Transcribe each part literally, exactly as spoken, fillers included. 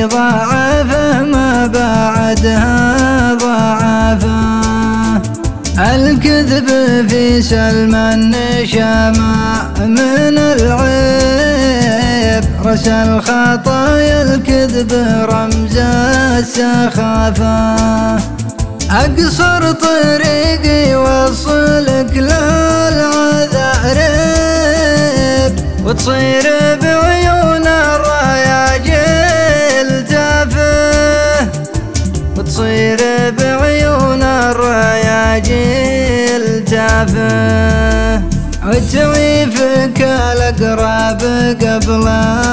ضاعفه ما بعدها ضاعفه. الكذب في سلم النشامة من العيب، رسى الخطايا الكذب رمز السخافة. أقصر طريقي يوصلك للعذاريب، وتصير بعيون الرياجيل تافه، وتصير بعيون الرياجيل تافه. وتويفك الأقرب قبل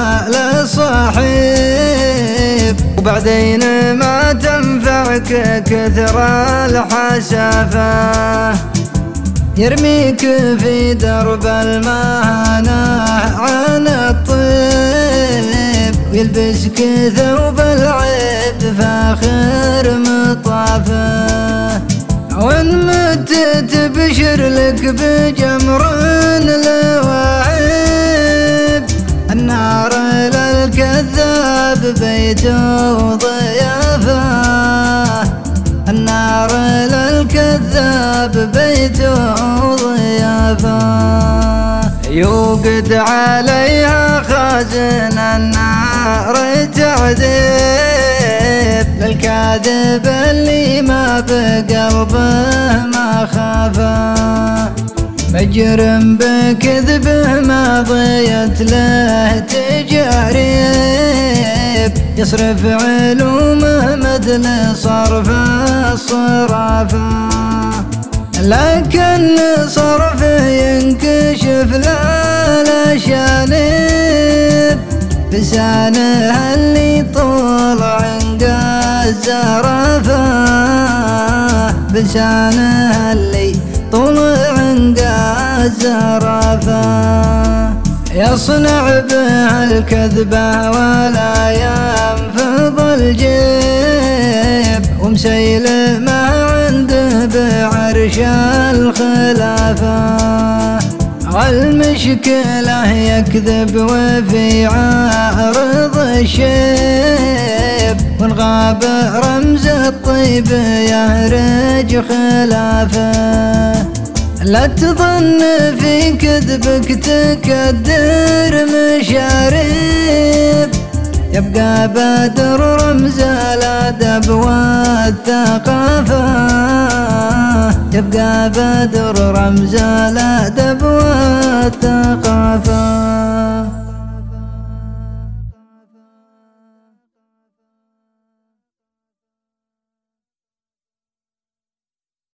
الصحيب، وبعدين ما تنفعك كثر الحسافة. يرميك في درب المهانة عن الطيب، ويلبسك ثوب العيب فاخر مطافه. وإن مت تبشر لك بجمر لواعيب، النار للكذاب بيت وضيافه، النار للكذاب بيت وضيافه. يوقد عليها خازن النار تعذيب، للكاذب اللي ما بقلبه ما خافه. مجرم بكذبه ما ضيت له تجاريب، يصرف علومه مثل صرف الصرافة. لكن صرفه ينكشف للأشانب، بسانه اللي طول عند الزرافة، بسانه اللي طول عند الزرافة. يصنع به الكذبة ولا ينفض الجيب، ومسيلمه عنده بعرش الخلافة. والمشكلة يكذب وفي عارض الشيب، والغاب رمز الطيب يهرج خلافه. لا تظن في كذبك تكدر مشاريب، يبقى بدر رمز الأدب والثقافة، يبقى بدر رمز الأدب والثقافة.